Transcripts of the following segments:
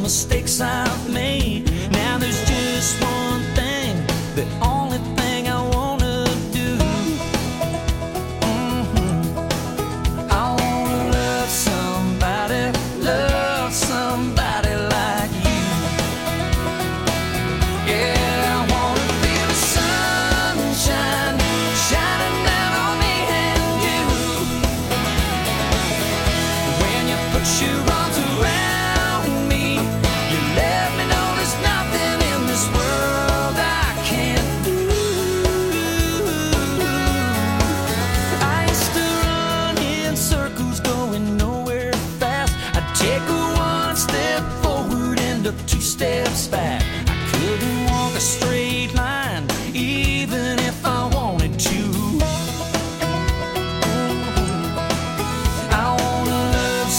mistakes I've made. Now there's just one thing, the only thing I wanna do. I wanna love somebody like you. Yeah, I wanna feel the sunshine shining down on me and you. When you put your arms around me, you let me know there's nothing in this world I can't do. I used to run in circles going nowhere fast. I'd take one step forward and up 2 steps back. I couldn't walk a straight line even if I wanted to. I wanna love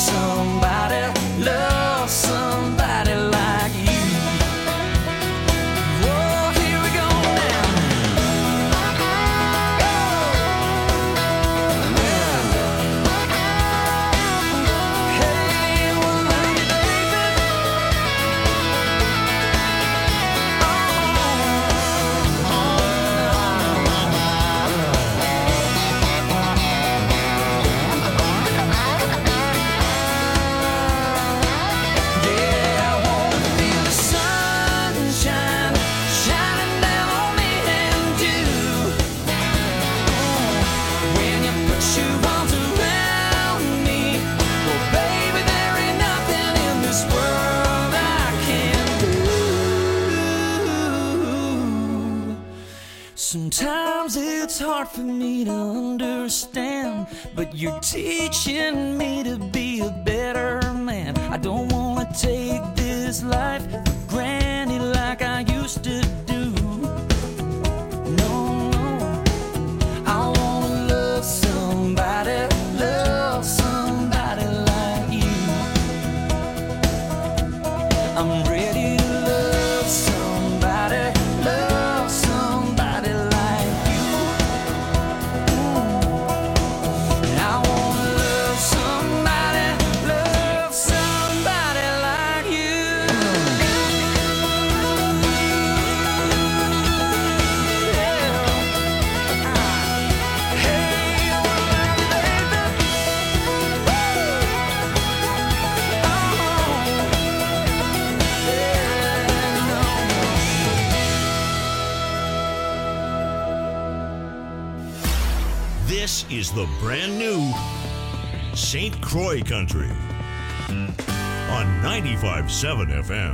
somebody like you. Whoa, here we go now. Hey, well, love you, baby. Yeah, I wanna feel the sunshine shining down on me and you. When you put your arms around me, well, baby, there ain't nothing in this world I can't do. Sometimes it's hard for me to understand, but you're teaching me to be a better man. I don't wanna take this life for granted like I used to do. No, no. I wanna love somebody like you. I'm ready to love somebody like you. I wanna love somebody like you. This is the brand new St. Croix Country on 95.7 FM.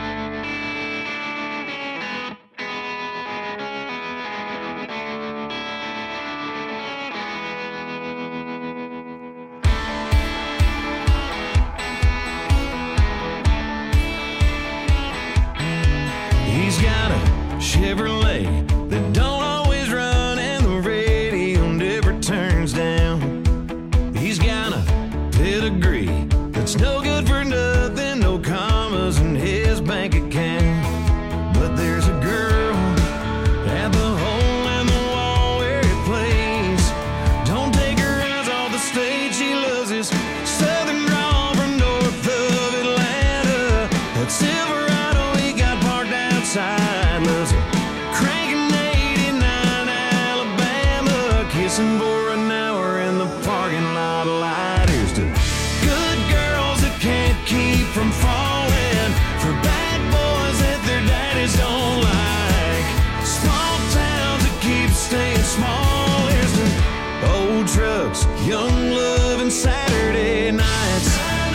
He's got a Chevrolet that don't always run and the radio never turns down. He's got a pedigree that's no good for nothing, no commas in his bank account. But there's a girl at the hole in the wall where it plays. Don't take her eyes off the stage, she loves his southern drawl from north of Atlanta. That Silverado he got parked outside, loves it cranking 89 Alabama, kissing for an hour in the parking lot of light. Here's to good girls that can't keep from falling, for bad boys that their daddies don't like, small towns that keep staying small. Here's to old trucks, young love, and Saturday nights.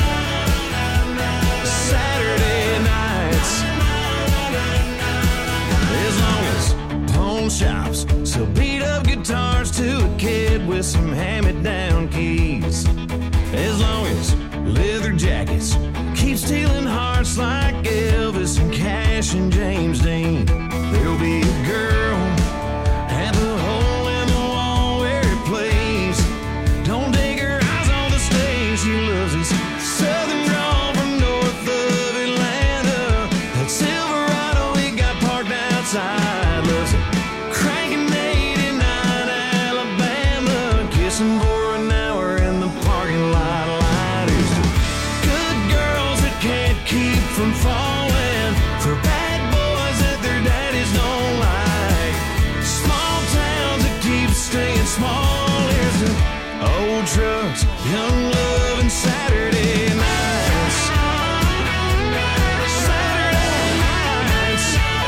Saturday nights. As long as pawn shops sell beat up guitars to a kid with some hand-me-down keys, as long as leather jackets keep stealing hearts like Elvis and Cash and James Dean, there'll be a girl at the hole in the wall where it plays. Don't take her eyes on the stage, she loves his southern drawl from north of Atlanta. That Silverado he got parked outside, loves it cranking 89 Alabama, kissing for an hour in the parking lot of light. Here's to good girls that can't keep from falling, staying small. Here's the old trucks, young love, and Saturday nights. Saturday nights.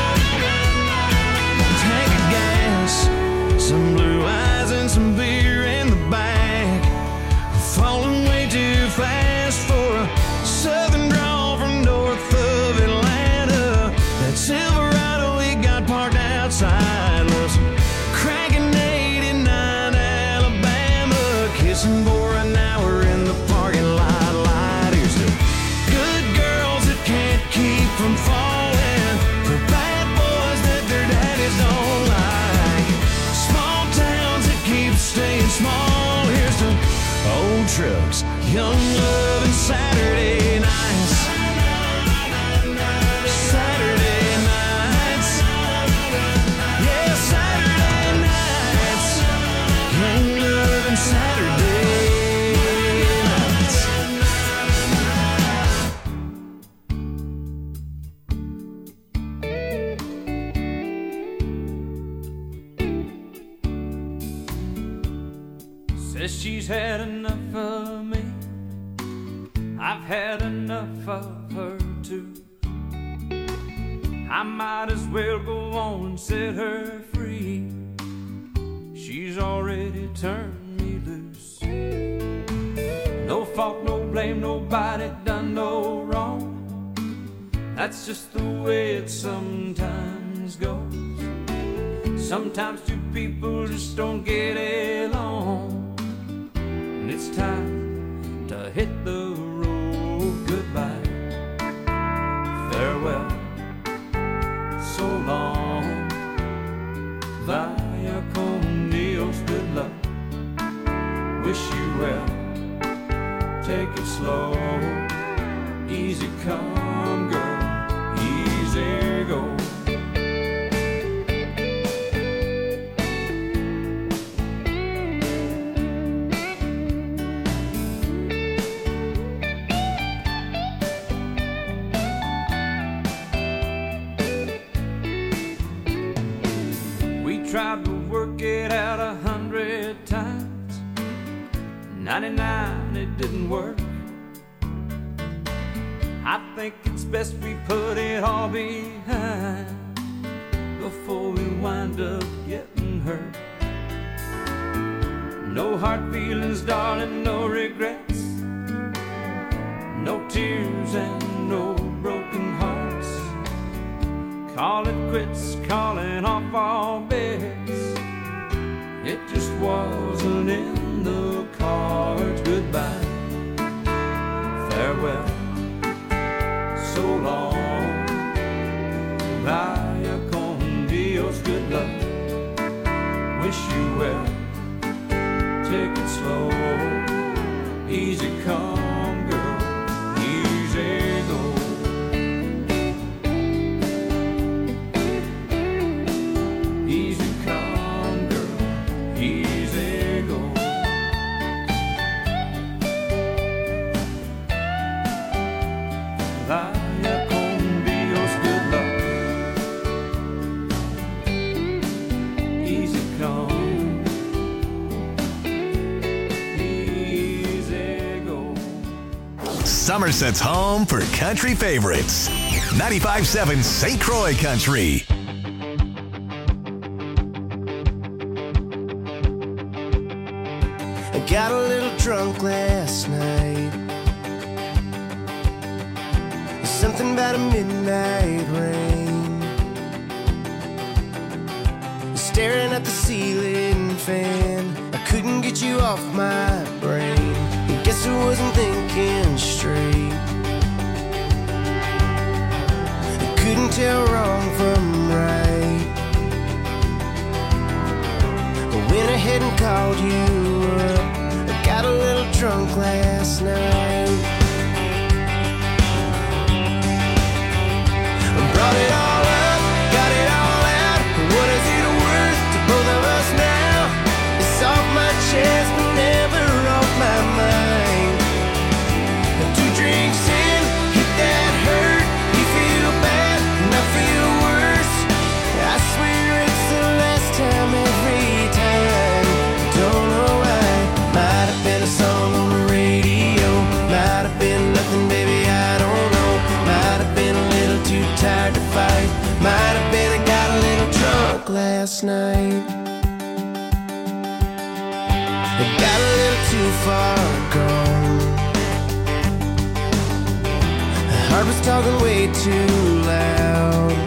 Tank of gas, some blue eyes and some beer in the back. Falling way too fast for a southern drawl from north of Atlanta. That Silverado we got parked outside was cranking 89 Alabama, kissing for an hour in the parking lot. Here's the good girls that can't keep from falling for bad boys that their daddies don't like. Small towns that keep staying small. Here's the old trucks, young love, and Saturday nights. Saturday nights. Yeah, Saturday nights. Young love and Saturday nights. Says she's had enough of me. I've had enough of her too. I might as well go on and set her free. She's already turned me loose. No fault, no blame, nobody done no wrong. That's just the way it sometimes goes. Sometimes two people just don't get along. And it's time to hit the road. Goodbye, farewell, so long. Vaya con Dios, good luck. Wish you well. Take it slow. Easy come, girl. Easy go. Tried to work it out 100 times. 99, it didn't work. I think it's best we put it all behind before we wind up getting hurt. No hard feelings, darling, no regrets. No tears and no broken hearts. Call it quits, calling off all bets. It just wasn't in the cards. Goodbye, farewell, so long. Vaya con Dios, good luck. Wish you well. Take it slow. Easy come, girl. Easy go. Easy come, girl. Easy go. Vaya con Dios, good luck. Easy come. Easy go. Somerset's home for country favorites. 95.7 St. Croix Country. I got a little drunk last night. Something about a midnight rain. Staring at the ceiling fan, I couldn't get you off my brain. I guess I wasn't thinking straight. I couldn't tell wrong from right. I went ahead and called you up. I got a little drunk last night. I brought it all up, got it all out. What is it worth to both of us now? It's off my chest, but never off my mind. 2 drinks in, hit that hurt. You feel bad, and I feel worse. I swear it's the last time every time. It got a little too far gone. The heart was talking way too loud.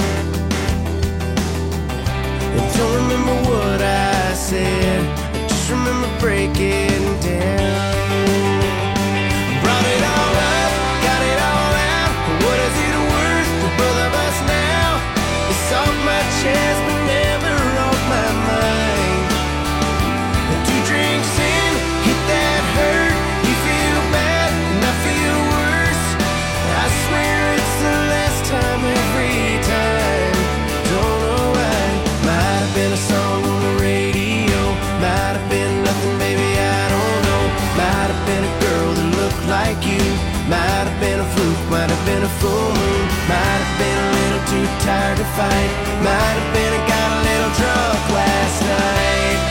I don't remember what I said, I just remember breaking down. Brought it all up, got it all out. What is it worth to both of us now? It's off my chest but never off my mind. 2 drinks in, hit that hurt. You feel bad and I feel worse. I swear it's the last time every time. Don't know why. Might have been a song on the radio, might have been nothing, baby, I don't know. Might have been a girl that looked like you, might have been a fluke, might have been a full moon, might have been a little too tired to fight, might have been I got a little drunk last night.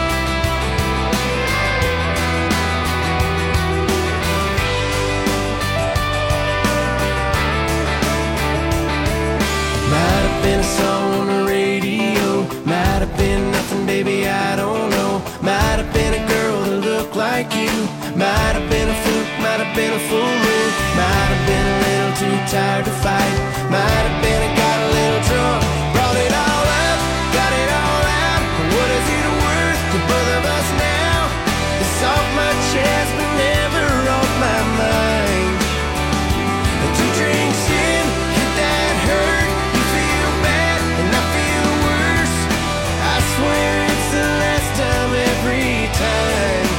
Might have been a song on the radio, might have been nothing, baby, I don't know. Might have been a girl that looked like you, might have been a fluke, might have been a full moon, might have been a little too tired to fight, might have been I got a little drunk. Brought it all up, got it all out. What is it worth to both of us now? It's off my chest but never off my mind. 2 drinks in, hit that hurt. You feel bad and I feel worse. I swear it's the last time every time.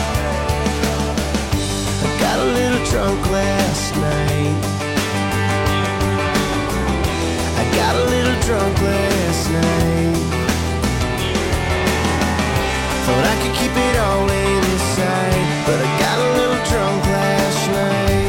I got a little drunk last night. I got a little drunk last night. Thought I could keep it all inside, but I got a little drunk last night.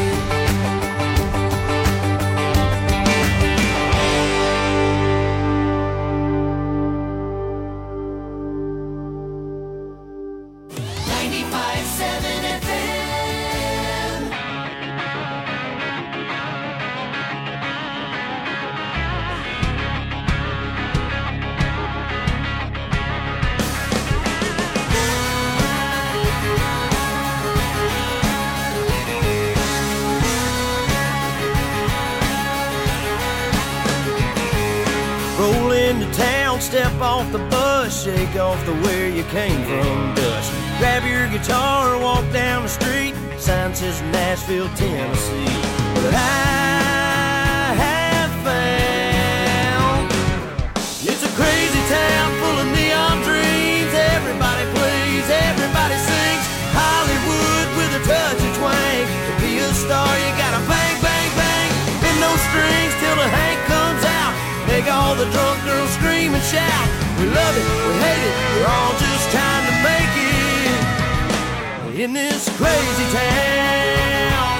Roll into town, step off the bus, shake off the where you came from dust. Grab your guitar, walk down the street, sign says Nashville, Tennessee. But I have found it's a crazy town full of neon dreams. Everybody plays, everybody sings. Hollywood with a touch of twang. To be a star, you gotta bang, bang, bang. Bend those strings till the Hank comes out. Make all the drunk girls scream and shout. We love it, we hate it, we're all just trying to make it in this crazy town.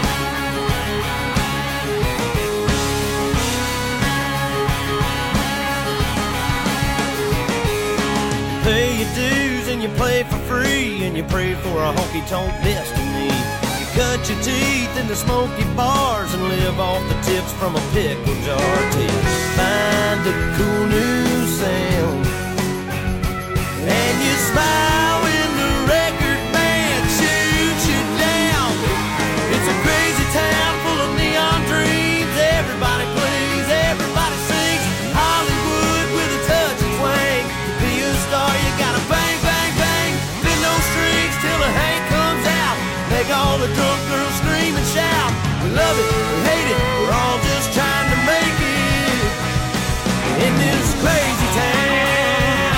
Pay your dues and you play for free, and you pray for a honky-tonk destiny. You cut your teeth in the smoky bars and live off the tips from a pickle jar till you find a cool new sound. And you smile when the record band shoots you down. It's a crazy town full of neon dreams. Everybody plays, everybody sings. Hollywood with a touch of twang. To be a star, you gotta bang, bang, bang. Bend those strings till the Hank comes out. Make all the drunk girls scream and shout. We love it, we hate it, we're all just trying to make it in this crazy town.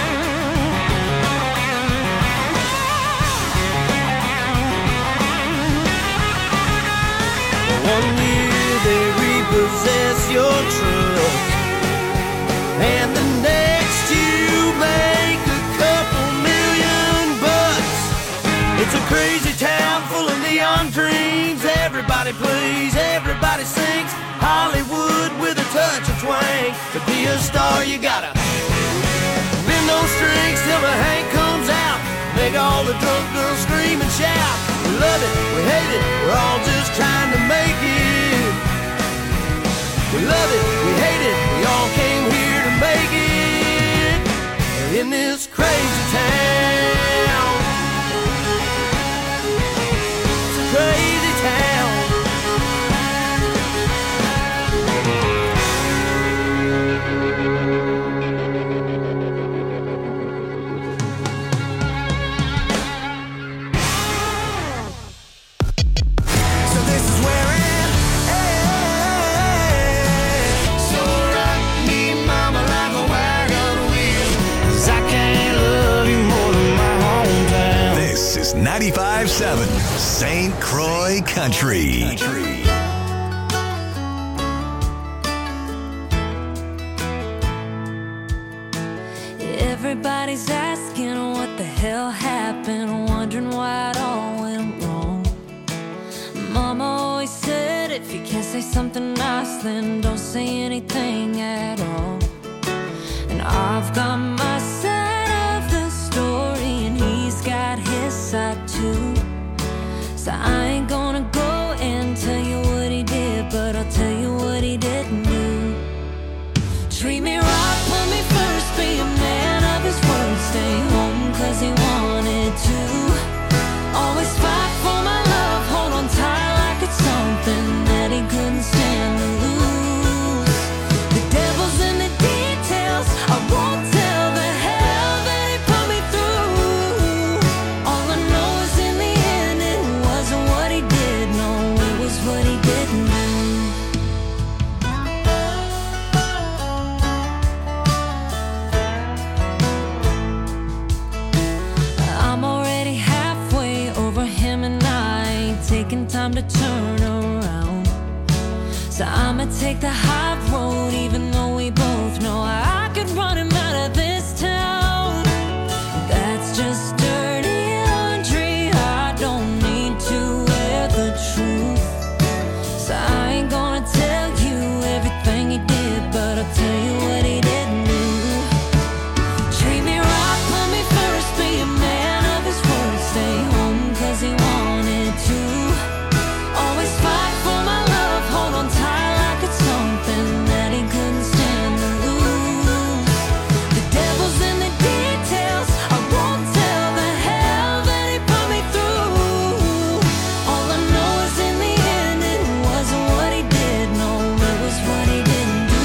One year they repossess your truck, and the next you make a couple $1,000,000. It's a crazy town full of neon dreams. Everybody plays, everybody sings. Hollywood with a touch of twang. To be a star, you gotta bend those strings till the Hank comes out. Make all the drunk girls scream and shout. We love it, we hate it, we're all just trying to make it. We love it, we hate it, we all came here to make it in this crazy town. 95.7 St. Croix Country. Everybody's asking what the hell happened, wondering why it all went wrong. Mama always said if you can't say something nice, then don't say anything at all. And I've got my side of the story, and he's got his side too. So I ain't gonna go and tell you what he did, but I'll tell you what he didn't do. Treat me right, put me first, be a man of his word, stay home 'cause he wanted to. Always fight for my love, hold on tight like it's something that he couldn't stand to lose. The devil's in the details, I won't tell the hell that he put me through. All I know is in the end it wasn't what he did, no, it was what he didn't do. Taking time to turn around, so I'ma take the high road, even though we both know I could run him out of this town. That's just dirty laundry, I don't need to wear the truth. So I ain't gonna tell you everything he did, but I'll tell you what he didn't do. Treat me right, put me first, be a man of his word, stay home 'cause he wanted to. Always fight for my love, hold on tight like it's something that he couldn't stand to lose. The devil's in the details, I won't tell the hell that he put me through. All I know is in the end it wasn't what he did, no, it was what he didn't do.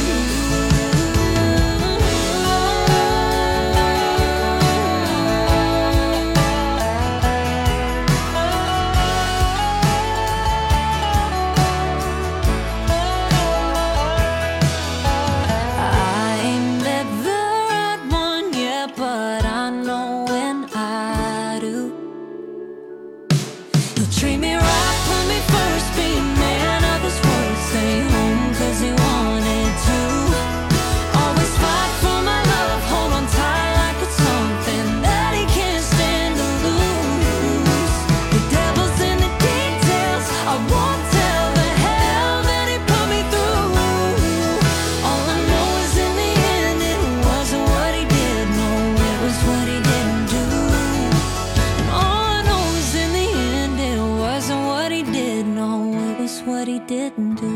What he didn't do.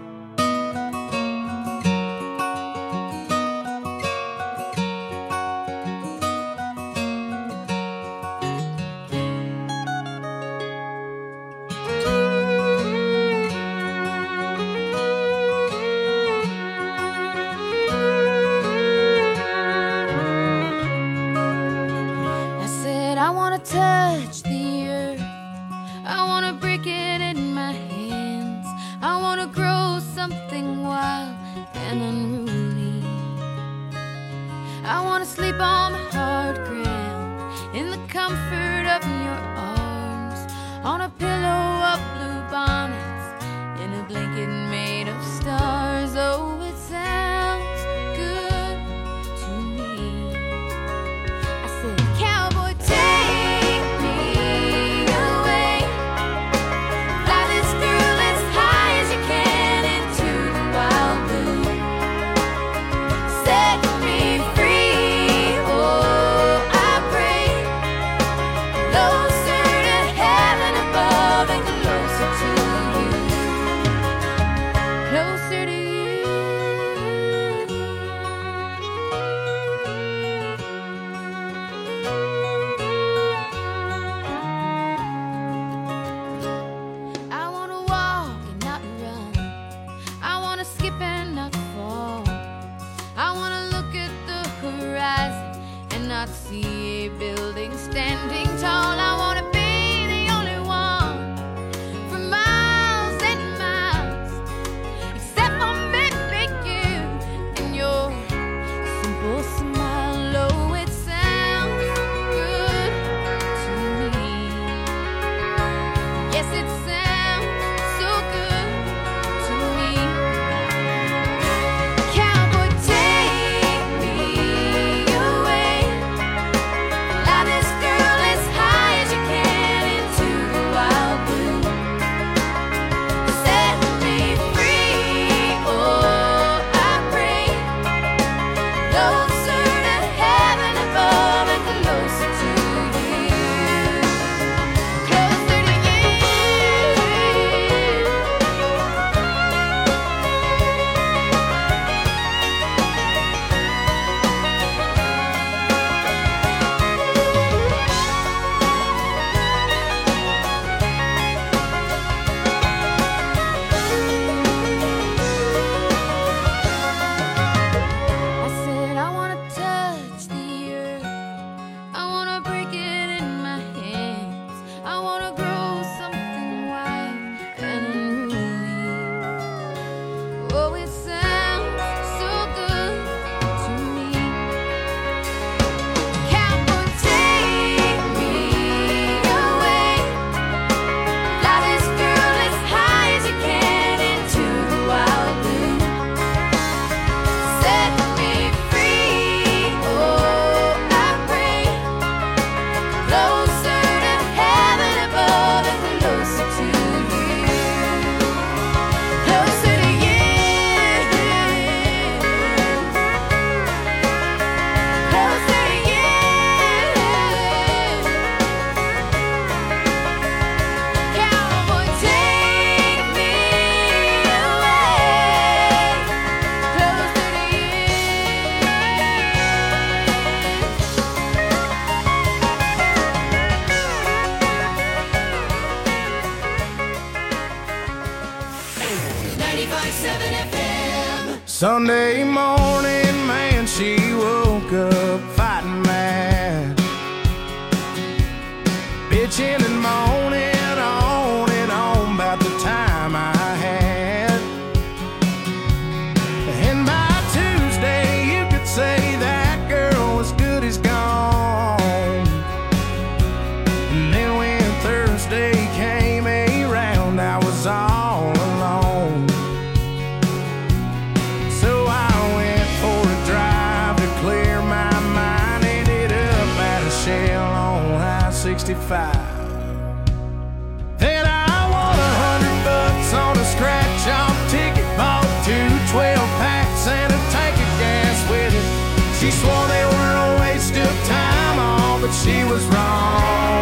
I said I wanna touch the earth, I wanna break it in my hands, I wanna grow something wild and unruly. I wanna sleep on the hard ground in the comfort of your arms, on a pillow of blue bonnets, in a blanket made of stars. Oh, it sounds good to me. I said, cowboy, take me away, fly this girl as high as you can into the wild blue, set me free, oh, I pray, closer to heaven above and closer to you, closer to you. I wanna walk and not run, I wanna skip and not fall, I wanna look at the horizon and not see a building standing tall. I Sunday morning, man, she woke up fighting mad, bitching and moaning on and on about the time I had. And by Tuesday, you could say that girl was good as gone. And then when Thursday came around, I was all alone. So I went for a drive to clear my mind. Ended up at a Shell on I-65. Then I won $100 on a scratch-off ticket, bought 2 12-packs and a tank of gas with it. She swore they were a waste of time, all, but she was wrong.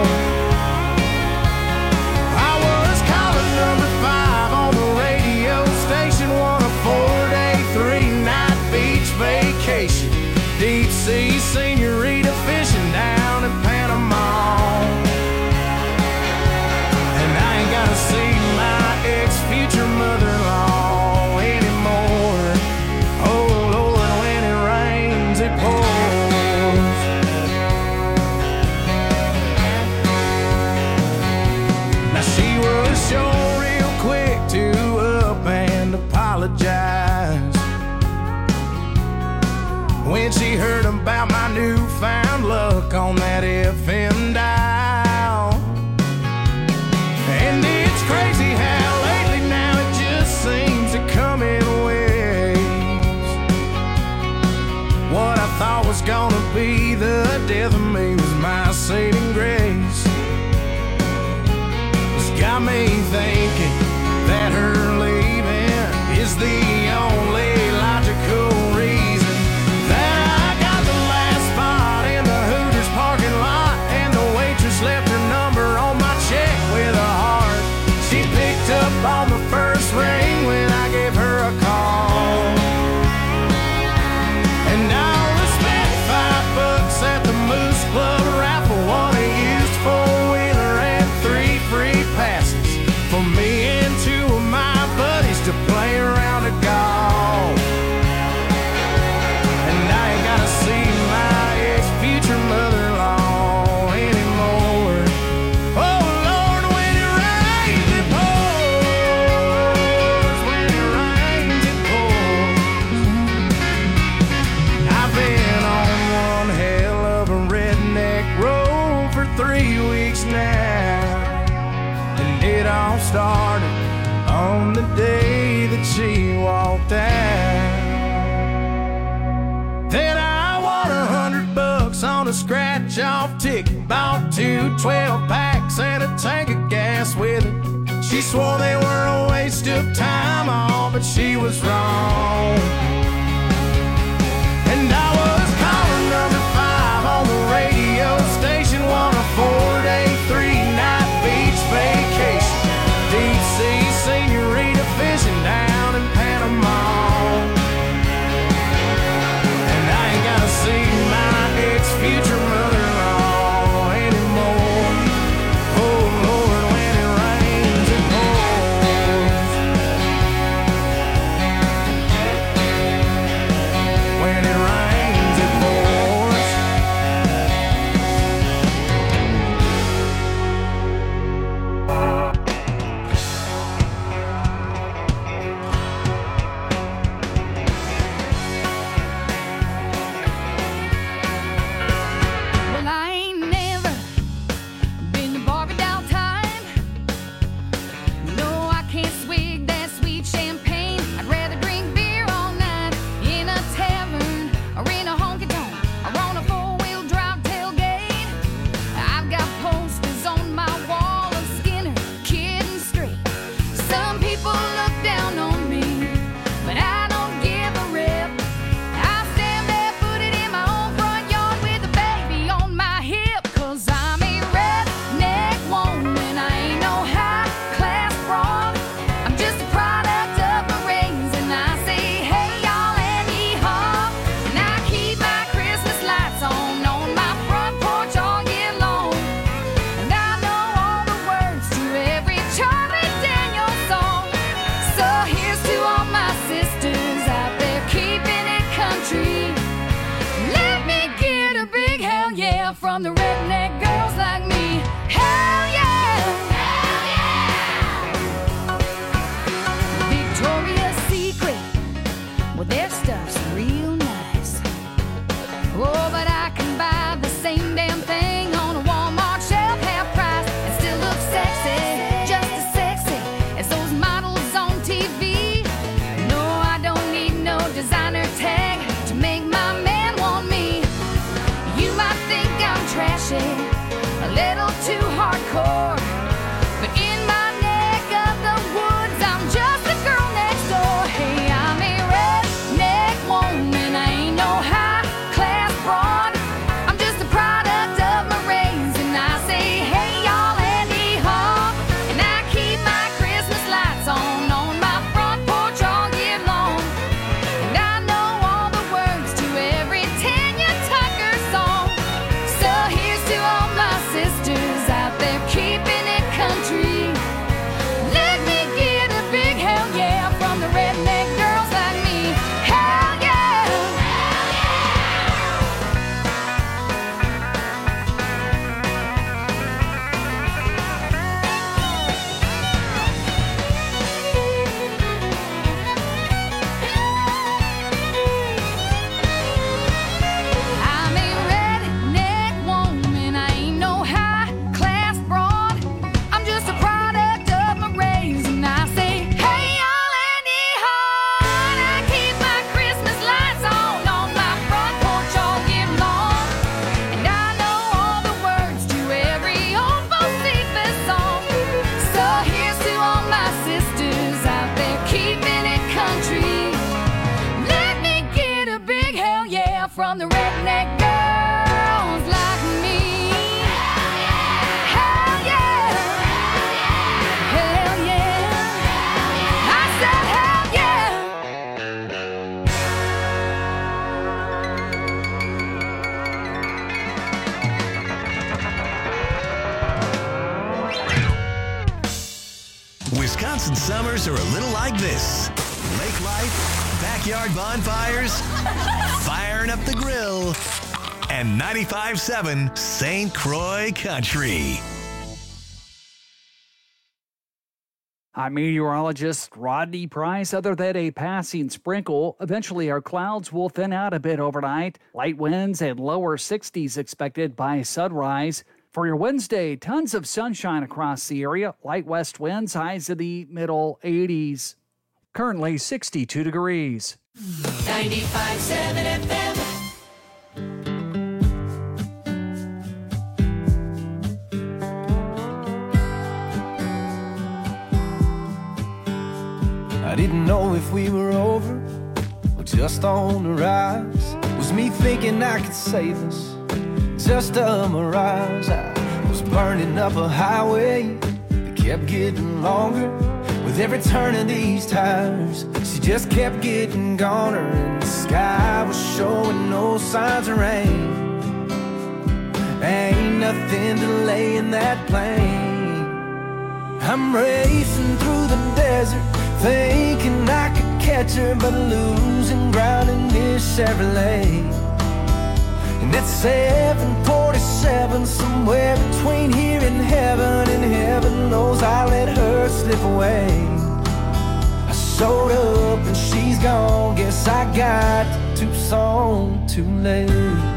I was calling number 5 on the radio station, won a 4-day, 3-night beach vacation, deep sea senorita fishing down in Panama. And I ain't gotta see my ex-future mother-in-law anymore. Oh Lord, when it rains, it pours. Now she was sure real quick to up and apologize when she heard about my newfound luck on that FM dial. And it's crazy how lately now it just seems to come in waves. What I thought was gonna be the death of me was my saving grace. It's got me thinking that her leaving is the only logical reason that I got the last spot in the Hooters parking lot, and the waitress left her number on my check with a heart. She picked up on the first ring when I gave her a call. And I'll respect $5 at the Moose Club raffle, won a used 4-wheeler and 3 free passes for me and 2 of my buddies to play around a golf. And I ain't gotta see my ex-future mother-in-law anymore. Oh Lord, when it rains, it pours. When it rains, it pours. I've been on one hell of a redneck road for 3 weeks now, and it all started on the day that she walked out. Then I won $100 on a scratch-off ticket, bought 2 12-packs and a tank of gas with it. She swore they were a waste of time, all, but she was wrong. And I was calling number 5 on the radio station, won a 4-day, 3-night beach vacation, deep sea senorita fishing down in Panama. And I ain't gotta see my ex-future mother-in-law anymore. Oh Lord, when it rains, it pours. cord. But in my neck of the woods, I'm just a girl next door. Hey, I'm a redneck woman, I ain't no high-class broad. I'm just a product of my race, and I say, hey, y'all, Andy Haw. And I keep my Christmas lights on my front porch all year long. And I know all the words to every Tanya Tucker song. So here's to all my sisters out there keeping it country. Let me get a big hell yeah from the redneck girls like me. Hell yeah! I'm a redneck woman, I ain't no high-class broad. I'm just a product of my race, and I say, hey, y'all, Andy Haw. And I keep my Christmas lights on my front porch all year long. And I know all the words to every old Bocephus song. So here's to all my sisters out there keeping it country. Let me get a big hell yeah from the redneck girls like me. Hell yeah! Hell yeah! I said hell yeah! Wisconsin summers are a little like this. Lake life, backyard bonfires, firing up the grill, and 95.7 St. Croix Country. I'm meteorologist Rodney Price. Other than a passing sprinkle, eventually our clouds will thin out a bit overnight. Light winds and lower 60s expected by sunrise. For your Wednesday, tons of sunshine across the area. Light west winds, highs in the middle 80s. Currently 62 degrees. 95.7 FM. I didn't know if we were over or just on the rise. Was me thinking I could save us? Just a mirage. I was burning up a highway that kept getting longer. With every turn of these tires, she just kept getting goner. And the sky was showing no signs of rain. Ain't nothing delaying that plane. I'm racing through the desert, thinking I could catch her, but losing ground in this Chevrolet. And it's 7:47, somewhere between here and heaven knows I let her slip away. I showed up and she's gone, guess I got to Tucson too late.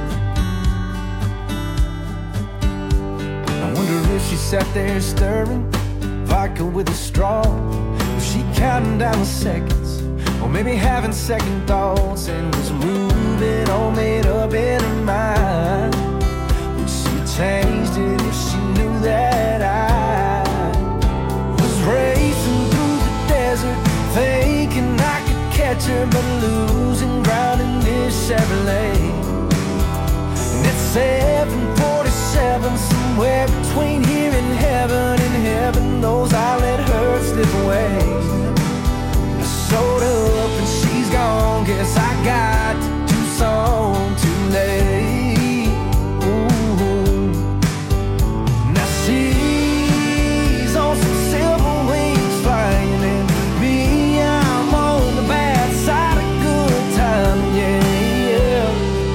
I wonder if she sat there stirring vodka with a straw. Was she counting down the seconds, or maybe having second thoughts, and was moving all made up in her mind? Would she have changed it if she knew that I was racing through the desert, thinking I could catch her, but losing ground in this Chevrolet? And it's 7:47, somewhere between here and heaven knows I let her slip away. I showed up and she's gone, guess I got to Tucson too late. Ooh. Now she's on some silver wings flying, and me, I'm on the bad side of good time, yeah.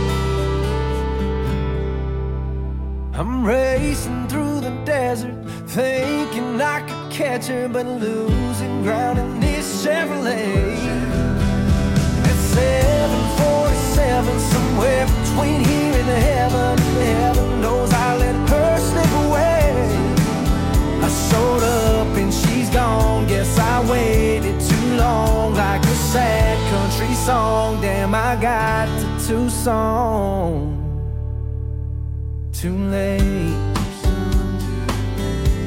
I'm racing through the desert, thinking I could catch her, but losing ground in this Chevrolet. It's 7:47, somewhere between here and heaven knows I let her slip away. I showed up and she's gone, guess I waited too long, like a sad country song. Damn, I got to Tucson too late.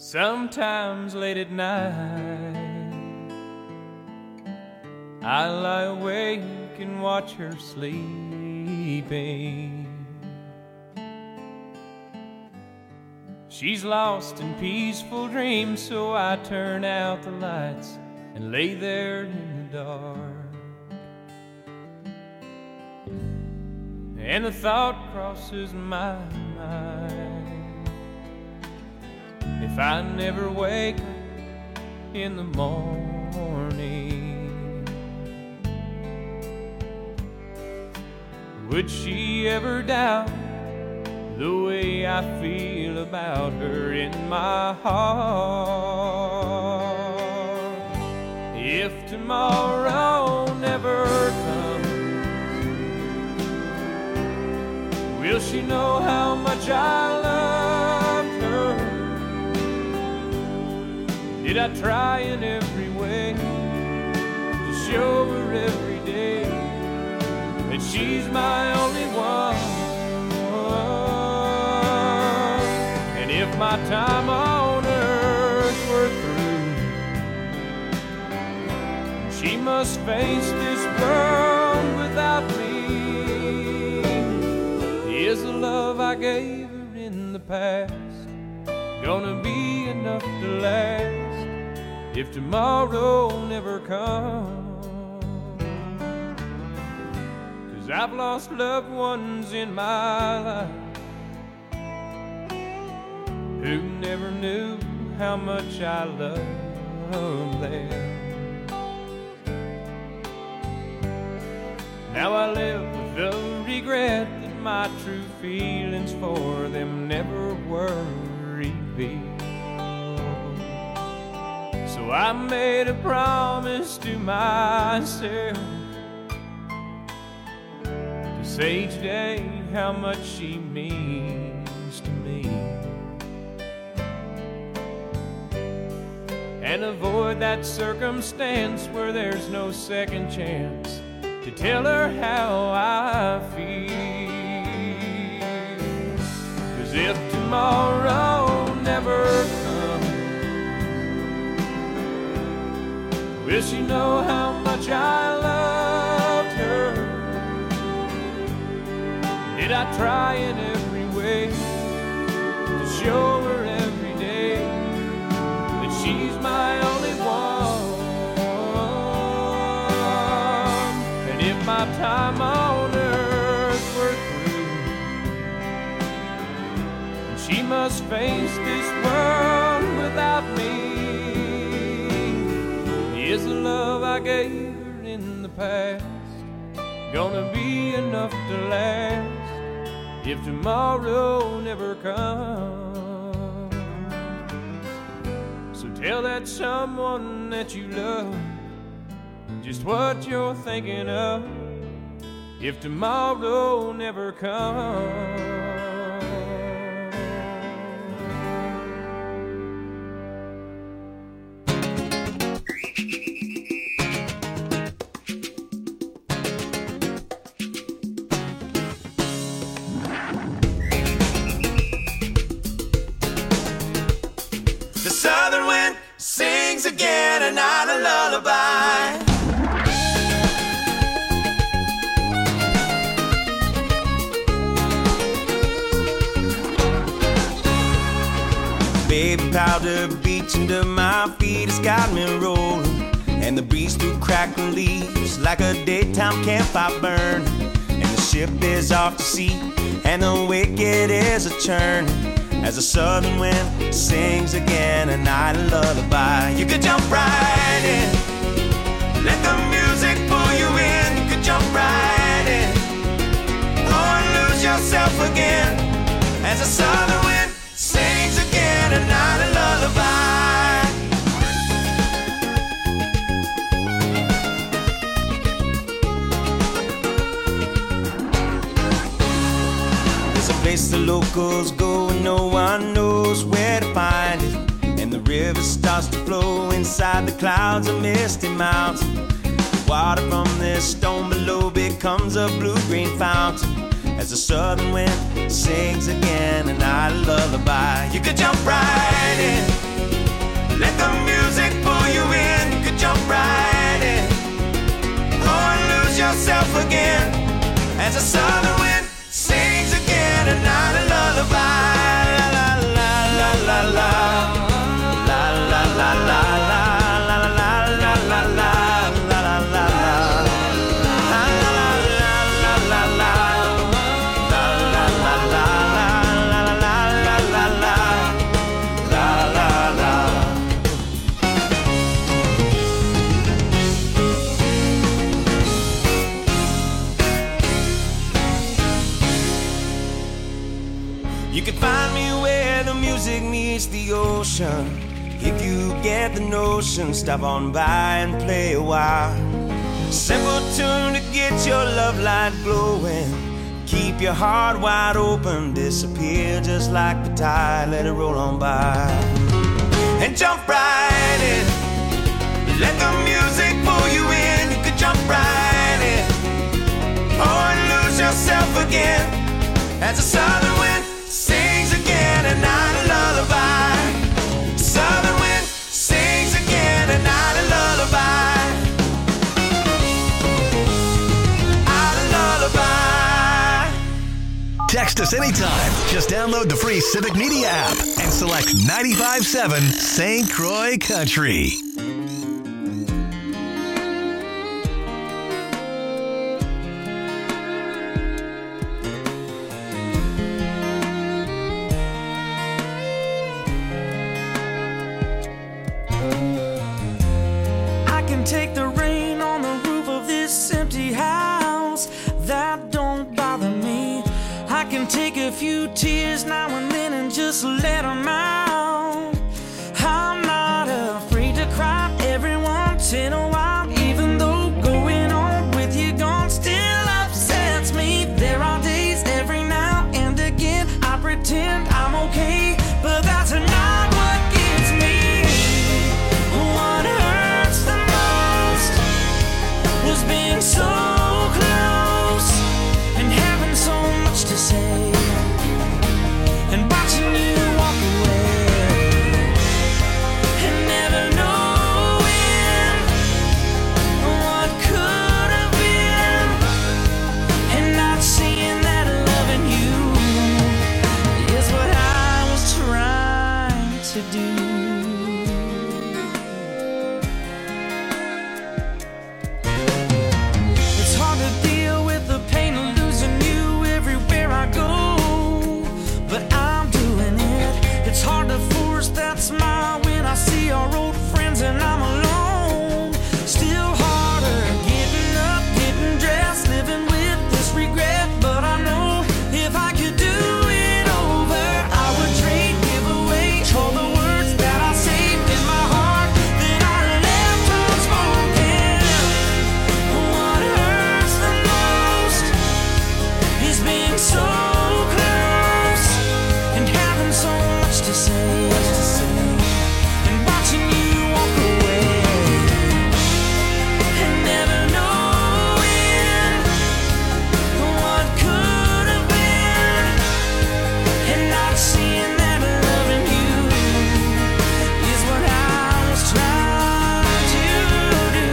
Sometimes late at night I lie awake and watch her sleeping. She's lost in peaceful dreams, so I turn out the lights and lay there in the dark. And the thought crosses my mind, if I never wake up in the morning, would she ever doubt the way I feel about her in my heart? If tomorrow never comes, will she know how much I loved her? Did I try in every way to show her every day that she's my only one? And if my time on earth were through, she must face this world without me. Is the love I gave her in the past gonna be enough to last if tomorrow never comes? 'Cause I've lost loved ones in my life who never knew how much I loved them. Now I live with the regret that my true feelings for them never were revealed. So I made a promise to myself to say each day how much she means to me, and avoid that circumstance where there's no second chance to tell her how I feel. 'Cause if tomorrow never comes, will she know how much I loved her? Did I try in every way to show her every day that she's my only one? And if my time on earth were through, she must face this world without me, is the love I gave her in the past gonna be enough to last if tomorrow never comes? So tell that someone that you love just what you're thinking of if tomorrow never comes. The southern wind sings again a night a lullaby. Baby powder beach under my feet has got me rolling, and the breeze through crackling leaves like a daytime campfire burn. And the ship is off to sea, and the wicked is a churn, as the southern wind sings again a night lullaby. You could jump right in, let the music pull you in. You could jump right in, or lose yourself again, as the southern wind sings again a night lullaby. There's a place the locals go and no one knows where to find it, and the river starts to flow inside the clouds of misty mountain. The water from this stone below becomes a blue-green fountain, as the southern wind sings again a night lullaby. You could jump right in, reach the ocean. If you get the notion, stop on by and play a while. Simple tune to get your love light glowing. Keep your heart wide open, disappear just like the tide, let it roll on by. And jump right in, let the music pull you in. You could jump right in, or lose yourself again, as the southern wind sings again, a night of lullaby. Southern wind sings again, a night of lullaby. Text us anytime. Just download the free Civic Media app and select 95.7 St. Croix Country. I can take the rain on the roof of this empty house. That don't bother me. I can take a few tears now and then and just let them out. I'm not afraid to cry every once in a while, even though going on with you gone still upsets me. There are days every now and again I pretend I'm okay, but that's not what gives me. What hurts the most was being so close and having so much to say, and watching you walk away, and never knowing what could have been, and not seeing that loving you is what I was trying to do. It's hard to deal with the pain of losing you everywhere I go, but I'm doing it. It's hard to force that smile when I see our old friends and I'm alone. Still harder getting up, getting dressed, living with this regret. But I know if I could do it over, I would trade, give away all the words that I saved in my heart that I left unspoken. What hurts the most is being so close and having so much to say, and watching you walk away, and never knowing what could have been, and not seeing that loving you is what I was trying to do.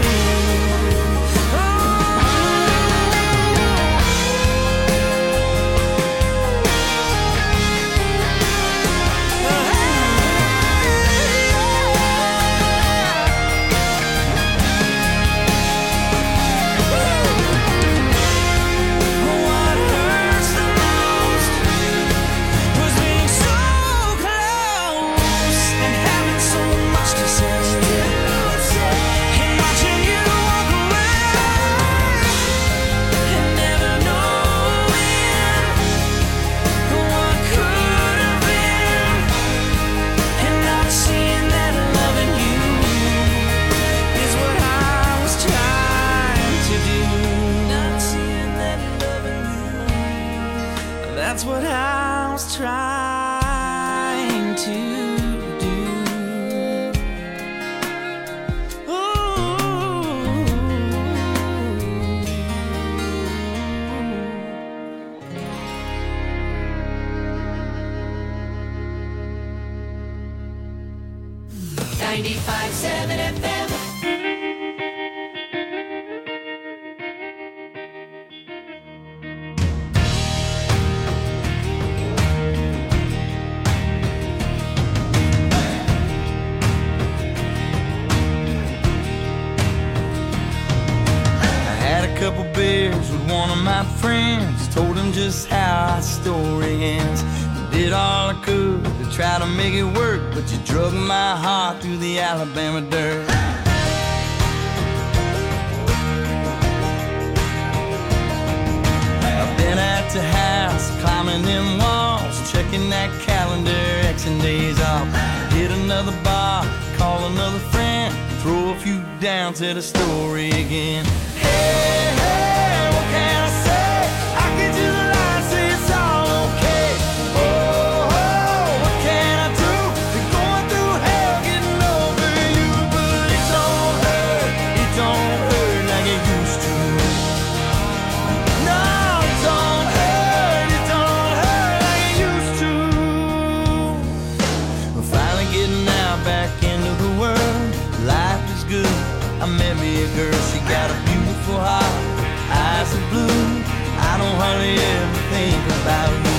What hurts the most was being so close and having so much to say, and watching you walk away, and never knowing what could have been, and not seeing that loving you is what I was trying to do. Not seeing that loving you, that's what I was trying to do. Ooh. 95.7 FM. I had a couple beers with one of my friends, told him just how our story ends. Did all I could to try to make it work, but you drug my heart through the Alabama dirt. I've been at the house, climbing them walls, checking that calendar, Xing days off. another bar, call another friend, throw a few down, tell the story again. Hey, hey, what can I say? I can just lie and say it's all okay. Oh, oh, what can I do? Been going through hell getting over you, but it don't hurt like it used to. No, it don't hurt like it used to. We're finally getting out back into the world. Life is good. I met me a girl, she got a beautiful heart, eyes are blue. I don't hardly ever think about you.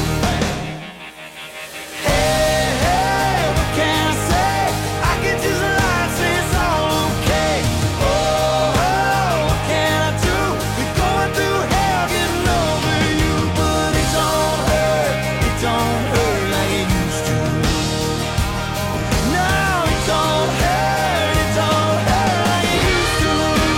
Hey, hey, what can I say? I can just lie and say it's all okay. Oh, oh, what can I do? We're going through hell getting over you, but it don't hurt like it used to. No, it don't hurt like it used to.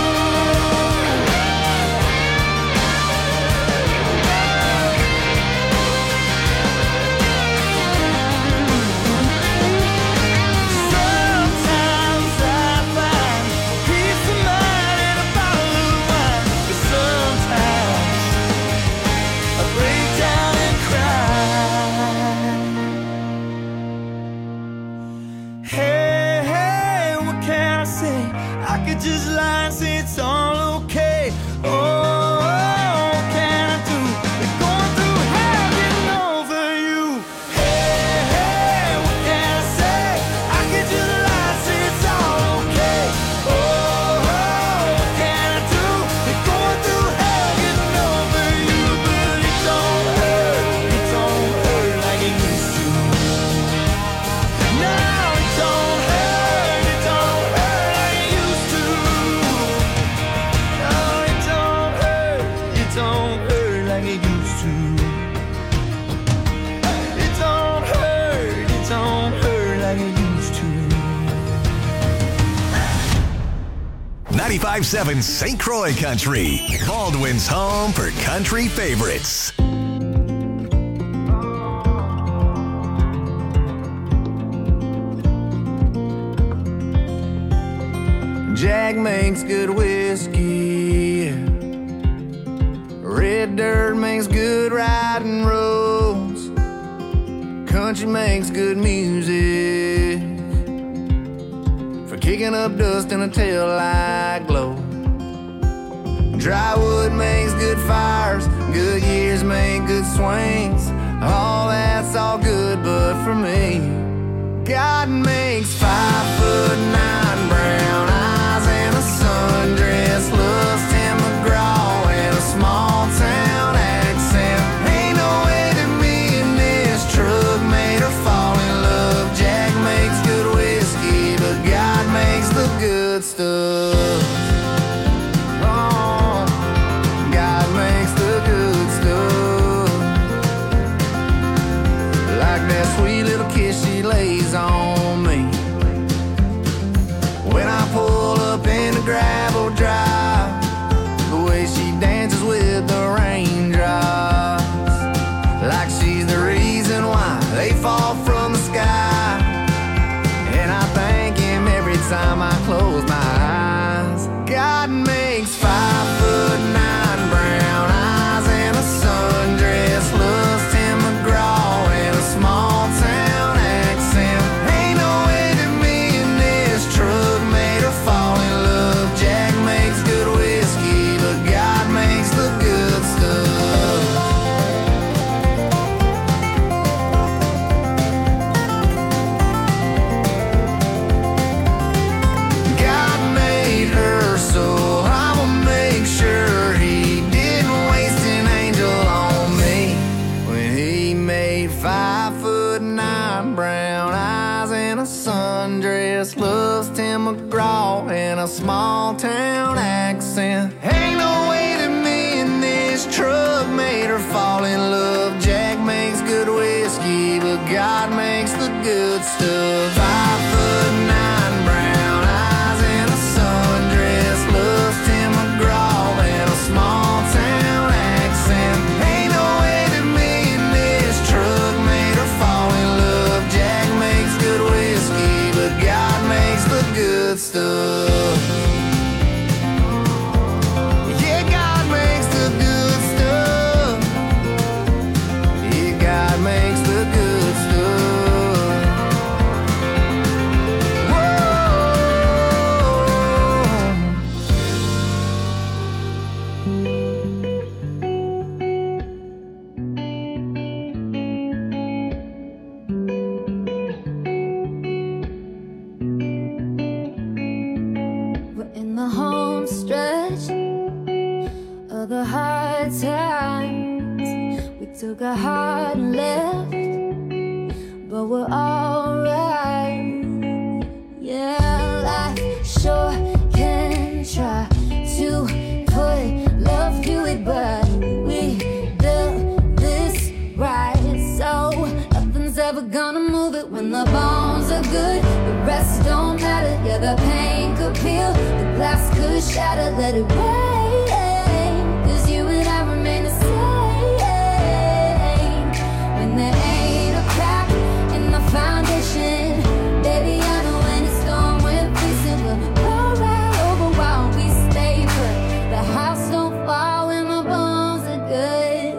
Sometimes I find peace of mind in a bottle of wine, but sometimes I break down and cry. Hey, hey, what can I say? I could just lie and say it's all okay. Oh, what can I do? We're going through hell getting over you. Hey, hey, what can I say? I could just lie and say it's all okay. Oh, what can I do? We're going through hell getting over you, but it don't hurt like it used to. No, it don't hurt like it used to. No, it don't hurt like it used to. It don't hurt like it used to. 95.7 St. Croix Country, Baldwin's home for country favorites. Jack makes good whiskey. Red dirt makes good riding roads. Country makes good music for kicking up dust in a taillight glow. Dry wood makes good fires. Good years make good swings. All that's all good, but for me, God makes 5'9" brown eyes and a sundress, loves Tim McGraw and a small town accent. Ain't no way that me and this truck made her fall in love. Jack makes good whiskey, but God makes the good stuff. Oh, God makes the good stuff. Like that sweet little kiss she lays on me when I pull up in the gravel drive. The way she dances with the raindrops, like she's the reason why they fall from the sky. And I thank him every time I close my eyes. God makes 5'9" brown eyes and a sundress, loves Tim McGraw and a small town accent. Ain't no way that me and this truck made her fall in love. Jack makes good whiskey, but God makes the good stuff. God made her, so I'ma make sure he didn't waste an angel on me when he made 5'9" brown eyes and a sundress, loves Tim McGraw and a small town accent. Ain't no way that me and this truck made her fall in love. Jack makes good whiskey, but God makes the good stuff. 5'9" brown eyes and a sundress, loves Tim McGraw and a small town accent. Ain't no way that me and this truck made her fall in love. Jack makes good whiskey, but took our heart and left, but we're alright. Yeah, life sure can try to put love to it, but we built this right, so nothing's ever gonna move it. When the bones are good, the rest don't matter. Yeah, the pain could peel, the glass could shatter. Let it rain, 'cause you and I remain the same. When there ain't a crack in the foundation, baby, I know when it's storm we're facing, we'll go right over while we stay put. The house don't fall when the bones are good.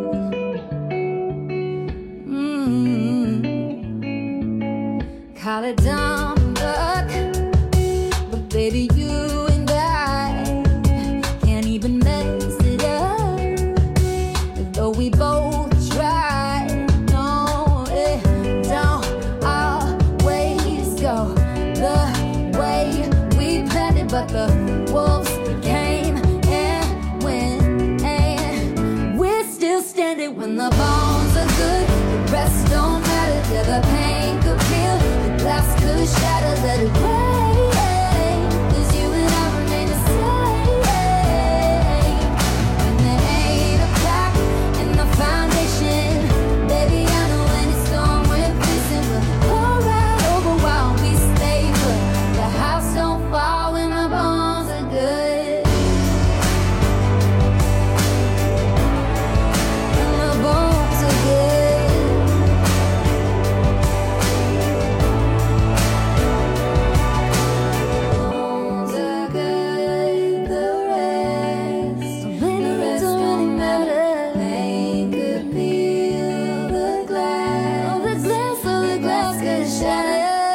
Call it dumb luck, but baby, you and I can't even mess it up. Though we both try, no, it don't always go the way we planned it. But the wolves came and went, and we're still standing. When the bones are good, the rest don't matter. Yeah, the pain could feel, the glass could shatter. Let it rain, 'cause you and I remain the same. When there ain't a crack in the foundation, baby, I know when it's storm we're facing, we'll go right over while we stay put. The house don't fall when the bones are good. When the bones are good. Bones are good, the rest don't really matter. Pain could peel the glass, so the glass could shatter.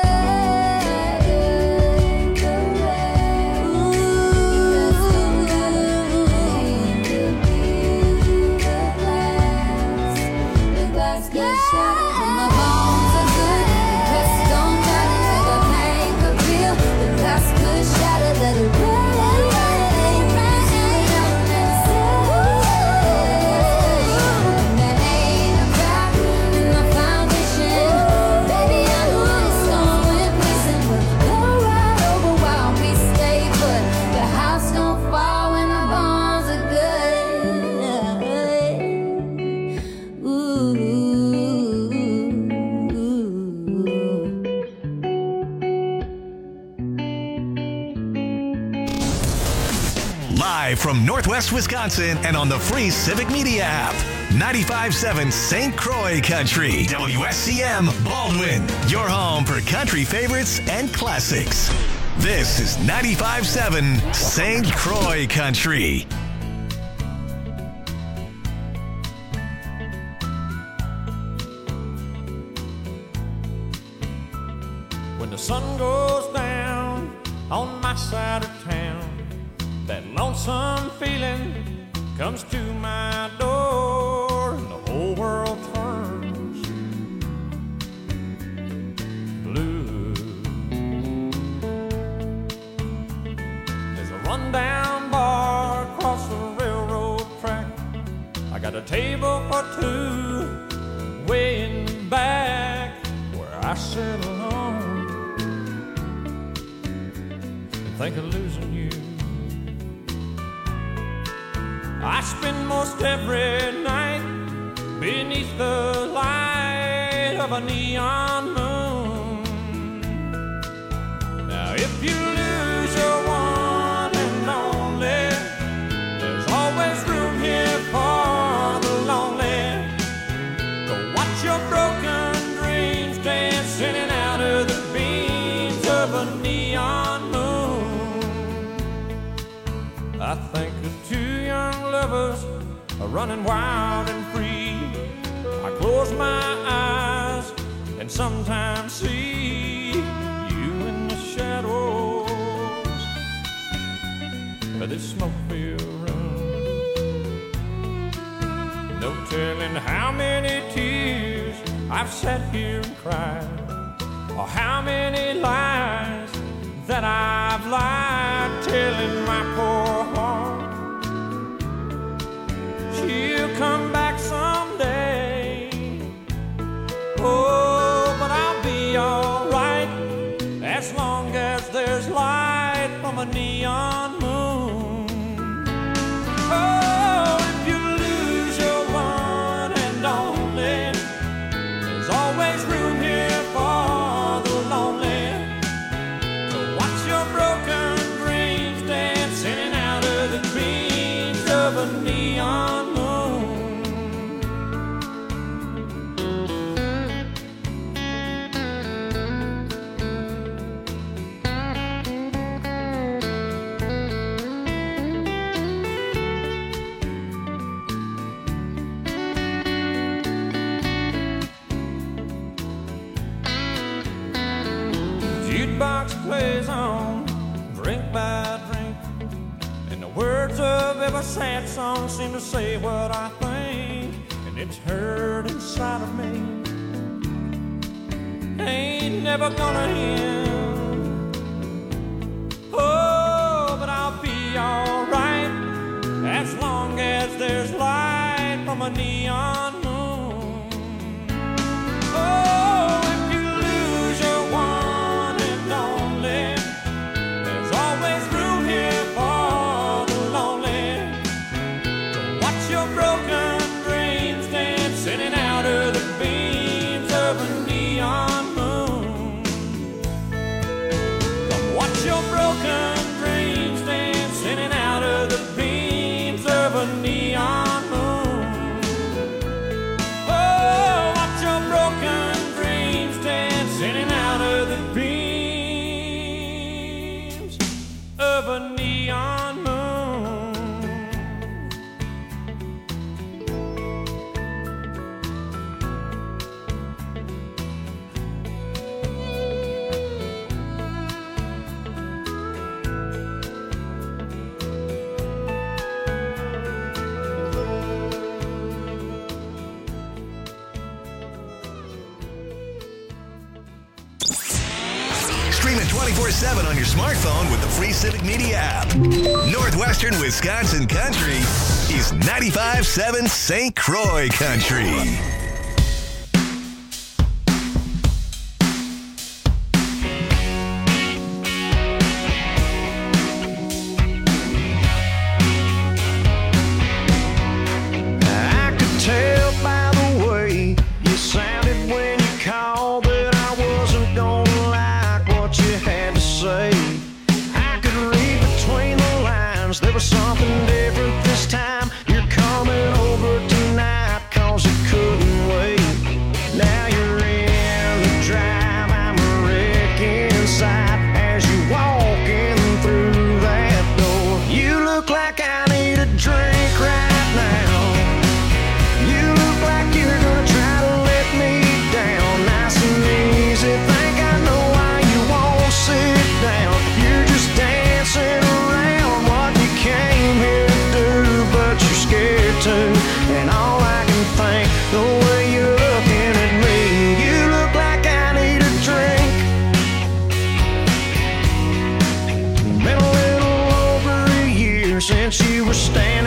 The rest, pain could peel the glass could shatter. When the bones are good, the rest don't matter. The pain could peel, the glass could shatter. Let it rain. Live from Northwest Wisconsin and on the free Civic Media app. 95.7 St. Croix Country. WSCM Baldwin. Your home for country favorites and classics. This is 95.7 St. Croix Country. When the sun goes down on my side of town, that lonesome feeling comes to my door, and the whole world turns blue. There's a rundown bar across the railroad track. I got a table for two way in the back where I sit alone and think of losing you. I spend most every night beneath the light of a neon moon. Now if you lose your one and only, there's always room here for the lonely. Go watch your broken dreams dance in and out of the beams of a neon moon. I think of two young lovers are running wild and free. I close my eyes and sometimes see you in the shadows of this smoke-filled room. No telling how many tears I've sat here and cried, or how many lies that I've lied, telling my poor heart she'll come back someday. a neon moon. Oh, if you lose your one and only, there's always room here for the lonely to watch your broken dreams dancing out of the beams of a neon moon. Jukebox plays on, drink by drink, and the words of every sad song seem to say what I think, and it's heard inside of me. Ain't never gonna end. Oh, but I'll be alright as long as there's light from a neon moon. Oh, if you lose your one and only, there's always room here for the lonely to watch your broken dreams dancing in and out of the beams of a neon moon. Come watch your broken dreams dancing in and out of the beams of a neon moon. Oh, watch your broken dreams dancing in and out of the beams of a neon moon. Stream it 24/7 on your smartphone with the free Civic Media app. Northwestern Wisconsin Country is 95.7 St. Croix Country. I could tell by the way you sounded when you called that I wasn't gonna like what you had to say. I could read between the lines, there was something different this time. You're coming over tonight 'cause you couldn't wait. Now you're in the drive, I'm a wreck inside as you walking through that door. You look like I need a drink right now. You look like you're gonna try to let me down. Nice and easy, think I know why you won't sit down. You're just dancing around what you came here to do, but you're scared to. And all I can think, the way you're looking at me, you look like I need a drink. Been a little over a year since you were standing